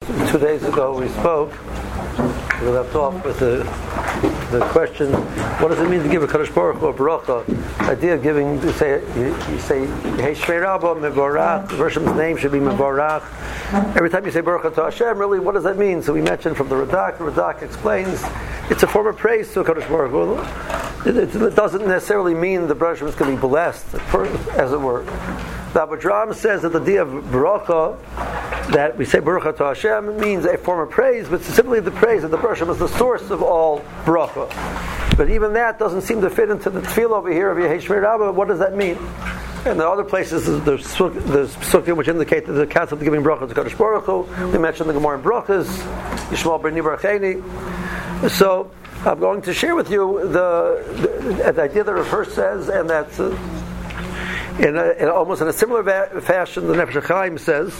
2 days ago we spoke. We left off with the question: what does it mean to give a Kadosh Baruch Hu a bracha? The idea of giving, you say Hey Shmei Rabba Mevorach. The Bershom's name should be Mevorach. Every time you say Baruch to Hashem, really, what does that mean? So we mentioned from the Radak. The Radak explains it's a form of praise to a Kadosh Baruch Hu. It doesn't necessarily mean the Bershom is going to be blessed, as it were. The Abu Dram says that the idea of bracha, that we say Baruch to Hashem, means a form of praise, but simply the praise of the Bershom is the source of all bracha. But even that doesn't seem to fit into the tefillah over here of Yehei Shmei Rabbah. What does that mean? And the other places, there's psukim which indicate that the concept of giving bracha to Kadosh Baruch Hu. We mentioned the Gemara in Brachas, Yishmael B'nei Baracheni. So I'm going to share with you the idea that Rav Hirsch says, and that's in almost in a similar fashion the Nefesh HaChaim says.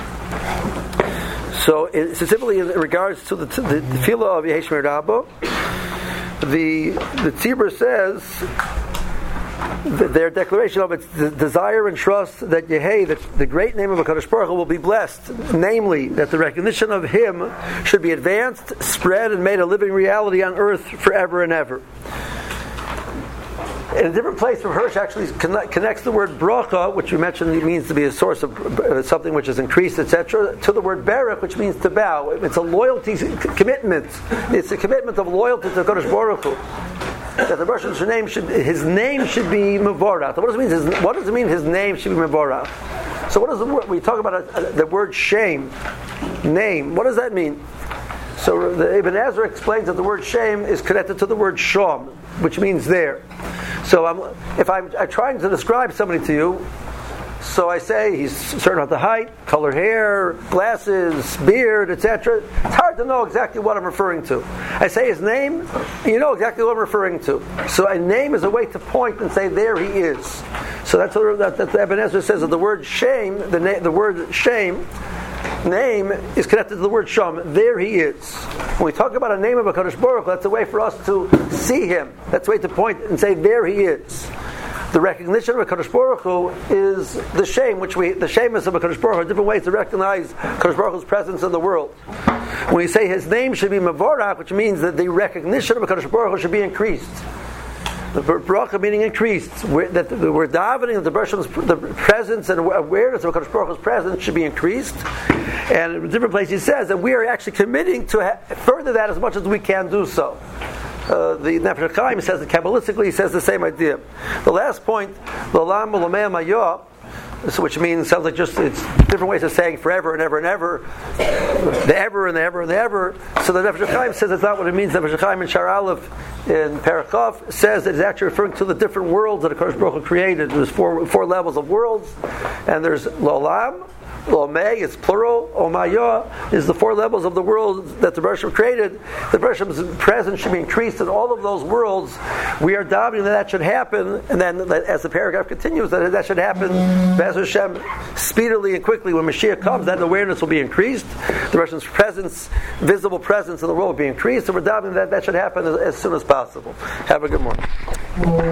So specifically in regards to the tefillah of Yehei Shmei Rabbah, the Tzibur says that their declaration of its desire and trust that Yehei, that the great name of HaKadosh Baruch Hu will be blessed, namely that the recognition of Him should be advanced, spread, and made a living reality on earth forever and ever. In a different place, Rav Hirsch actually connects the word bracha, which we mentioned means to be a source of something which is increased, etc., to the word berach, which means to bow. It's a loyalty commitment. It's a commitment of loyalty to Kadosh Baruch Hu. That the Bershom's name should be mevorach. What does it mean his name should be mevorach? So what is the word? We talk about the word shame, name. What does that mean? So the Ibn Ezra explains that the word shame is connected to the word shom, which means there. So if I'm trying to describe somebody to you, so I say he's certain about the height, color hair, glasses, beard, etc. It's hard to know exactly what I'm referring to. I say his name, and you know exactly what I'm referring to. So a name is a way to point and say, there he is. So that's what Ibn Ezra says, that the word shame, the word shame, name is connected to the word sham. There he is. When we talk about a name of a Kadosh Baruch Hu, that's a way for us to see him. That's a way to point and say, there he is. The recognition of a Kadosh Baruch Hu is the shame, the shameless of a Kadosh Baruch Hu, different ways to recognize Kadosh Baruch Hu's presence in the world. When we say his name should be Mevorach, which means that the recognition of a Kadosh Baruch Hu should be increased. The bracha meaning increased. We're davening that the Bershom's the presence and awareness of Kadosh Baruch Hu's presence should be increased. And in a different place he says that we are actually committing to further that as much as we can do so. The Nefesh HaChaim says that Kabbalistically he says the same idea. The last point, L'olam L'omei Mayah, which means, sounds like just, it's different ways of saying forever and ever and ever, the ever and the ever and the ever. So the Nefesh HaChaim says that's not what it means. Nefesh HaChaim in Shar Aleph in Parakov says that it's actually referring to the different worlds that HaKadosh Baruch Hu created. There's four levels of worlds, and there's L'olam, L'omei is plural, Omaya is the four levels of the world that the Bershom created. The Bershom's presence should be increased in all of those worlds. We are davening that should happen, and then as the paragraph continues, that should happen Be'ez Hashem speedily and quickly. When Mashiach comes, that awareness will be increased. The Bershom's presence, visible presence in the world will be increased, and we're davening that should happen as soon as possible. Have a good morning.